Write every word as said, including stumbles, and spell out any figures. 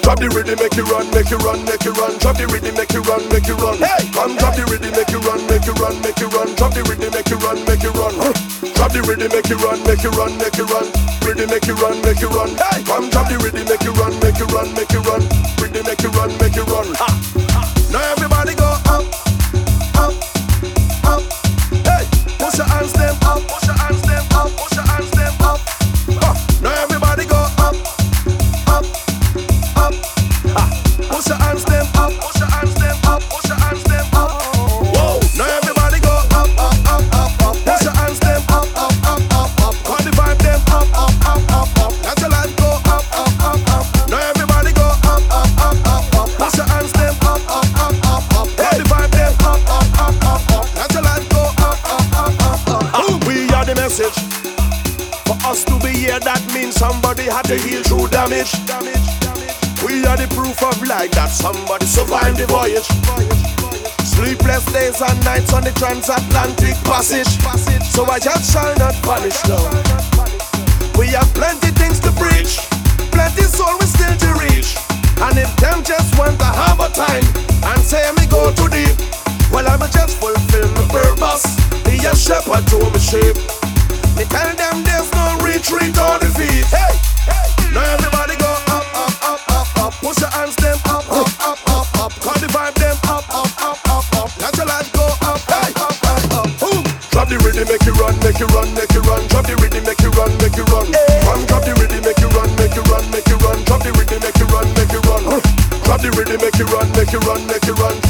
Drop the rhythm, make you run, make you run, make you run. Drop the rhythm, make you run, make you run. Hey, come drop the rhythm, make you run, make you run, make you run. Drop the rhythm, make you run, make you run. Drop the rhythm, make you run, make you run, make you run. Rhythm, make you run, make you run. Hey, come drop the rhythm, make you run, make you run, make you run. Rhythm, make you run, make you run. Ha, ha. Now everybody go up, up, up. Hey, push your hands them up, push your hands them up, push your hands them up. Uh, now everybody go up, up, up. Ha, push your hands them up, push your hands them up, push your hands them up. Whoa, now everybody go up, up, up, up, up. Push your hands them up, up, up, up, up. Call the vibe them up, up, up, up, up. Let your light go up, up, up, up. Now everybody go up, up, up, up, up. Push your hands them up, up, up, up, up. Call the vibe them up, up, up, up, up. Let your light go up, up, up, up, up. Ooh, we are the message. For us to be here, that means somebody had to heal through damage. Damage, damage. We are the proof of life that somebody survived the voyage. Sleepless days and nights on the transatlantic passage. So I just shall not punish, no. We have plenty things to preach, plenty soul we still to reach. And if them just want to have a time and say me go too deep, well I'ma just fulfill my purpose, be a shepherd to my sheep. Me tell them there's no retreat or defeat. Hey, hey. Now everybody go up, up, up, up, up. Push your hands them up, up, up, up, up. Call the vibe them up, up, up, up, up. Let your light go up, hey, up, up, up. Boom. Drop the rhythm, make you run, make you run, make you run. Drop the rhythm, make you run, make you run. Run, drop the rhythm, make you run, make you run, make you run. Drop the rhythm, make you run, make you run. Drop the rhythm, make you run, make you run, make you run.